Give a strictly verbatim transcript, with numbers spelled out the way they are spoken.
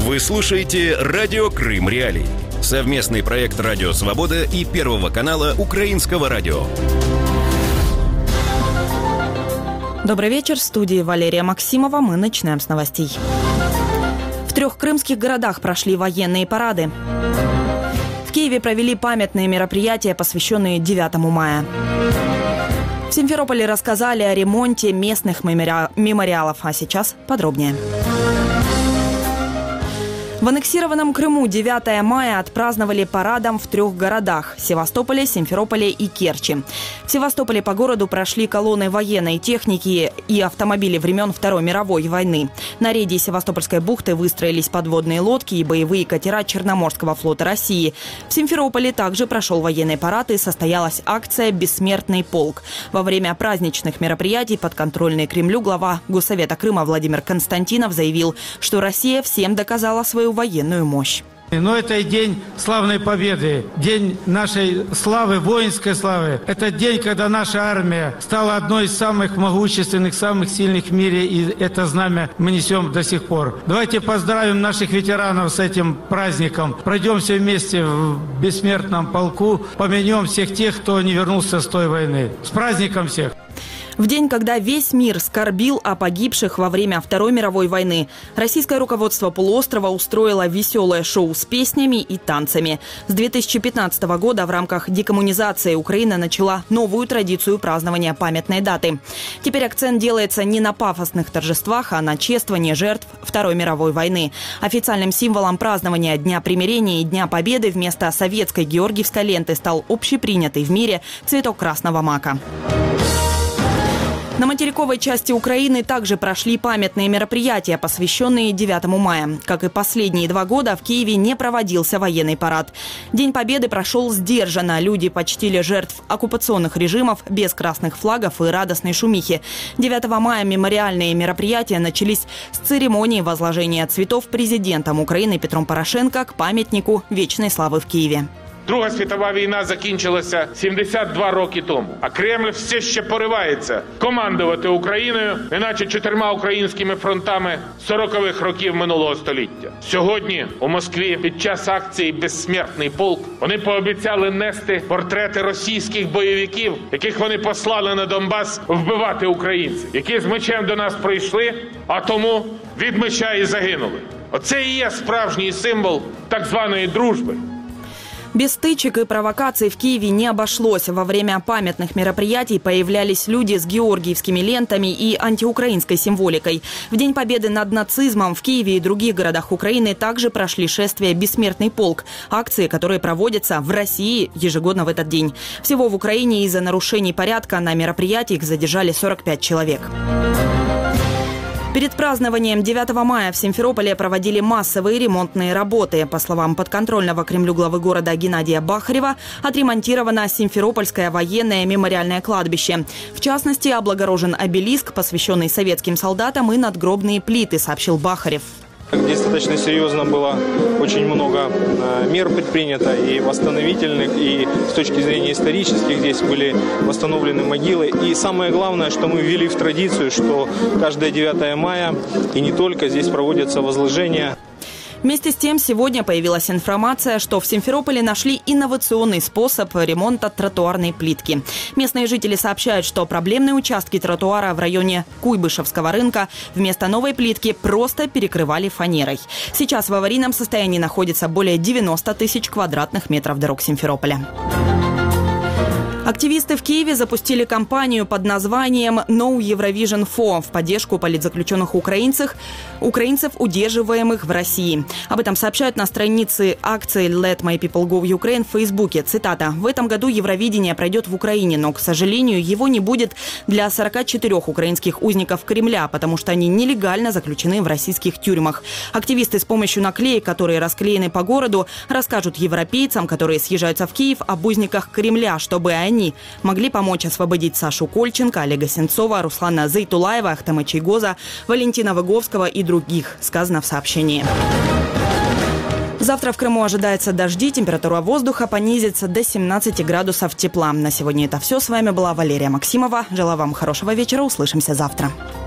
Вы слушаете «Радио Крым Реалии». Совместный проект «Радио Свобода» и Первого канала Украинского радио. Добрый вечер. В студии Валерия Максимова. Мы начинаем с новостей. В трех крымских городах прошли военные парады. В Киеве провели памятные мероприятия, посвященные девятому мая. В Симферополе рассказали о ремонте местных мемориалов. А сейчас подробнее. В аннексированном Крыму девятое мая отпраздновали парадом в трех городах – Севастополе, Симферополе и Керчи. В Севастополе по городу прошли колонны военной техники и автомобили времен Второй мировой войны. На рейде Севастопольской бухты выстроились подводные лодки и боевые катера Черноморского флота России. В Симферополе также прошел военный парад и состоялась акция «Бессмертный полк». Во время праздничных мероприятий подконтрольный Кремлю глава Госсовета Крыма Владимир Константинов заявил, что Россия всем доказала свою военную мощь. Но это и день славной победы, день нашей славы, воинской славы. Это день, когда наша армия стала одной из самых могущественных, самых сильных в мире, и это знамя мы несем до сих пор. Давайте поздравим наших ветеранов с этим праздником. Пройдемся вместе в бессмертном полку, помянем всех тех, кто не вернулся с той войны. С праздником всех! В день, когда весь мир скорбил о погибших во время Второй мировой войны, российское руководство полуострова устроило веселое шоу с песнями и танцами. С две тысячи пятнадцатого года в рамках декоммунизации Украина начала новую традицию празднования памятной даты. Теперь акцент делается не на пафосных торжествах, а на чествовании жертв Второй мировой войны. Официальным символом празднования Дня примирения и Дня Победы вместо советской георгиевской ленты стал общепринятый в мире цветок красного мака. На материковой части Украины также прошли памятные мероприятия, посвященные девятому мая. Как и последние два года, в Киеве не проводился военный парад. День Победы прошел сдержанно. Люди почтили жертв оккупационных режимов без красных флагов и радостной шумихи. девятого мая мемориальные мероприятия начались с церемонии возложения цветов президентом України Петром Порошенко к памятнику вечной славы в Києві. Друга світова війна закінчилася сімдесят два роки тому, а Кремль все ще поривається командувати Україною, неначе чотирма українськими фронтами сорокових років минулого століття. Сьогодні у Москві під час акції «Безсмертний полк» вони пообіцяли нести портрети російських бойовиків, яких вони послали на Донбас вбивати українців, які з мечем до нас прийшли, а тому від меча і загинули. Оце і є справжній символ так званої дружби. Без стычек и провокаций в Киеве не обошлось. Во время памятных мероприятий появлялись люди с георгиевскими лентами и антиукраинской символикой. В День Победы над нацизмом в Киеве и других городах Украины также прошли шествия «Бессмертный полк», акции, которые проводятся в России ежегодно в этот день. Всего в Украине из-за нарушений порядка на мероприятиях задержали сорок пять человек. Перед празднованием девятого мая в Симферополе проводили массовые ремонтные работы. По словам подконтрольного Кремлю главы города Геннадия Бахарева, отремонтировано Симферопольское военное мемориальное кладбище. В частности, облагорожен обелиск, посвященный советским солдатам, и надгробные плиты, сообщил Бахарев. Здесь достаточно серьезно было, очень много мер предпринято и восстановительных, и с точки зрения исторических здесь были восстановлены могилы. И самое главное, что мы ввели в традицию, что каждое девятое мая и не только здесь проводятся возложения. Вместе с тем, сегодня появилась информация, что в Симферополе нашли инновационный способ ремонта тротуарной плитки. Местные жители сообщают, что проблемные участки тротуара в районе Куйбышевского рынка вместо новой плитки просто перекрывали фанерой. Сейчас в аварийном состоянии находится более девяноста тысяч квадратных метров дорог Симферополя. Активисты в Киеве запустили кампанию под названием «No Eurovision for» в поддержку политзаключенных украинцев, украинцев, удерживаемых в России. Об этом сообщают на странице акции «Let My People Go Ukraine» в Фейсбуке. Цитата. «В этом году Евровидение пройдет в Украине, но, к сожалению, его не будет для сорока четырёх украинских узников Кремля, потому что они нелегально заключены в российских тюрьмах. Активисты с помощью наклеек, которые расклеены по городу, расскажут европейцам, которые съезжаются в Киев, об узниках Кремля, чтобы они могли помочь освободить Сашу Кольченко, Олега Сенцова, Руслана Зайтулаева, Ахтема Чайгоза, Валентина Выговского и других», сказано в сообщении. Завтра в Крыму ожидается дожди, температура воздуха понизится до семнадцати градусов тепла. На сегодня это все. С вами была Валерия Максимова. Желаю вам хорошего вечера. Услышимся завтра.